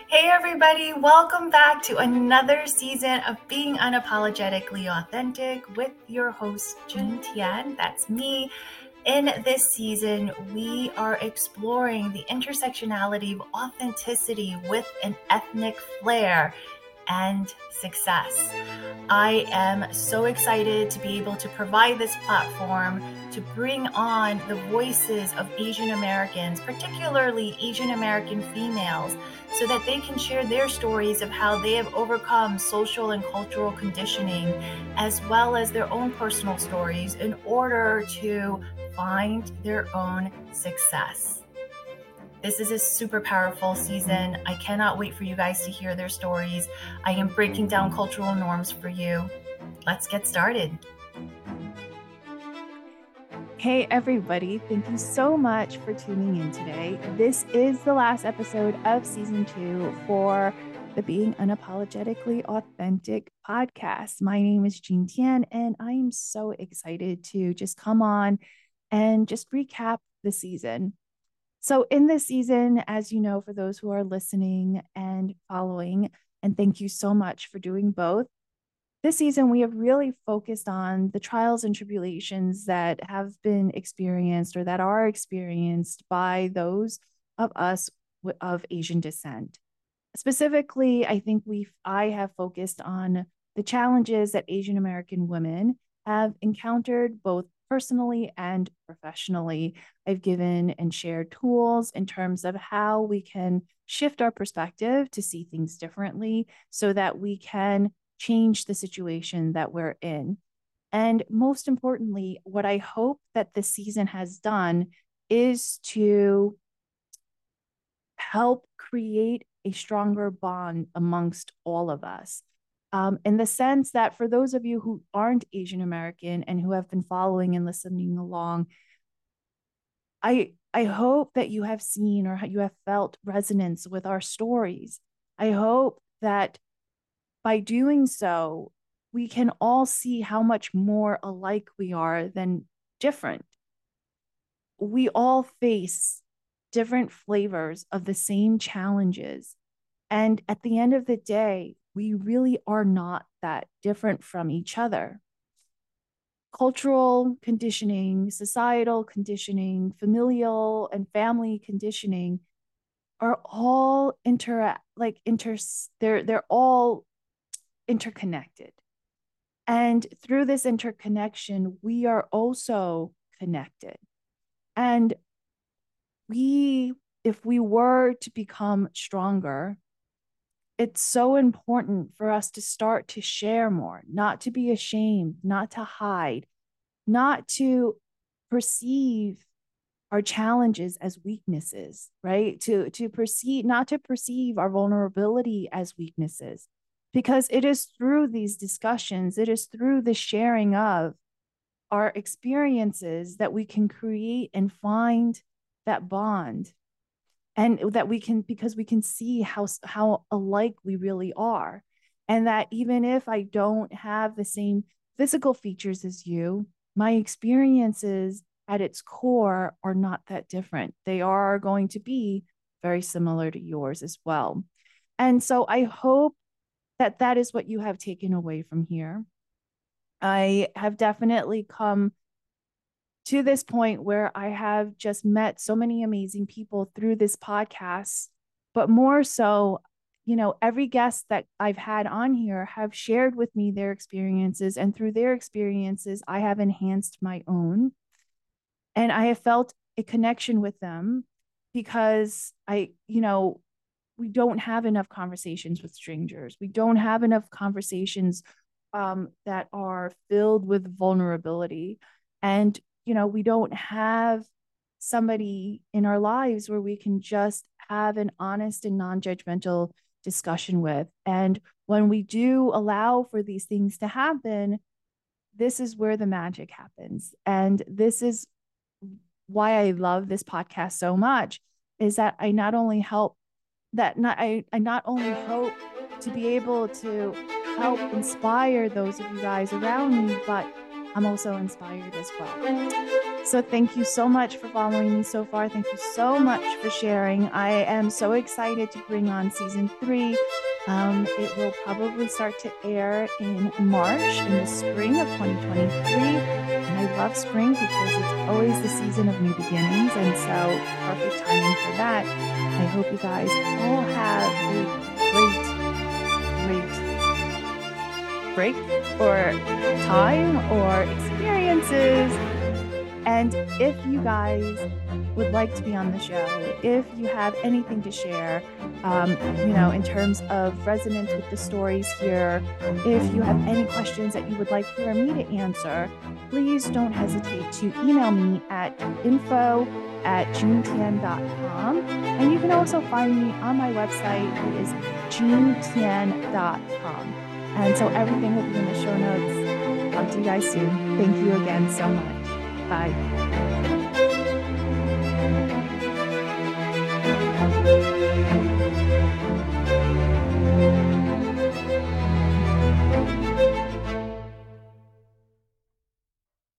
Hey everybody, welcome back to another season of Being Unapologetically Authentic with your host, Jean Tian. That's me. In this season, we are exploring the intersectionality of authenticity with an ethnic flair and success. I am so excited to be able to provide this platform to bring on the voices of Asian Americans, particularly Asian American females, so that they can share their stories of how they have overcome social and cultural conditioning, as well as their own personal stories in order to find their own success. This is a super powerful season. I cannot wait for you guys to hear their stories. I am breaking down cultural norms for you. Let's get started. Hey, everybody. Thank you so much for tuning in today. This is the last episode of season 2 for the Being Unapologetically Authentic podcast. My name is Jean Tian, and I am so excited to just come on and just recap the season. So, in this season, as you know, for those who are listening and following, and thank you so much for doing both. This season, we have really focused on the trials and tribulations that have been experienced or that are experienced by those of us of Asian descent. Specifically, I think I have focused on the challenges that Asian American women have encountered both personally and professionally. I've given and shared tools in terms of how we can shift our perspective to see things differently so that we can change the situation that we're in. And most importantly, what I hope that this season has done is to help create a stronger bond amongst all of us. In the sense that for those of you who aren't Asian American and who have been following and listening along, I hope that you have seen or you have felt resonance with our stories. I hope that by doing so, we can all see how much more alike we are than different. We all face different flavors of the same challenges. And at the end of the day, we really are not that different from each other. Cultural conditioning, societal conditioning, familial and family conditioning are all they're all interconnected. And through this interconnection, we are also connected. And if we were to become stronger, it's so important for us to start to share more, not to be ashamed, not to hide, not to perceive our challenges as weaknesses, right? Not to perceive our vulnerability as weaknesses, because it is through these discussions, it is through the sharing of our experiences that we can create and find that bond, and that we can, because we can see how alike we really are, and that even if I don't have the same physical features as you, my experiences at its core are not that different. They are going to be very similar to yours as well. And so I hope that that is what you have taken away from here. I have definitely come to this point where I have just met so many amazing people through this podcast, but more so, every guest that I've had on here have shared with me their experiences, and through their experiences, I have enhanced my own. And I have felt a connection with them because we don't have enough conversations with strangers. We don't have enough conversations that are filled with vulnerability. And, we don't have somebody in our lives where we can just have an honest and non judgmental discussion with. And when we do allow for these things to happen, this is where the magic happens. And this is why I love this podcast so much, is that I not only hope to be able to help inspire those of you guys around me, but I'm also inspired as well. So thank you so much for following me so far. Thank you so much for sharing. I am so excited to bring on season 3. It will probably start to air in March, in the spring of 2023. And I love spring because it's always the season of new beginnings. And so perfect timing for that. I hope you guys all have a great break or time or experiences. And if you guys would like to be on the show, if you have anything to share, in terms of resonance with the stories here, if you have any questions that you would like for me to answer, please don't hesitate to email me at info@junetian.com. And you can also find me on my website. It is junetian.com. And so everything will be in the show notes. Talk to you guys soon. Thank you again so much. Bye.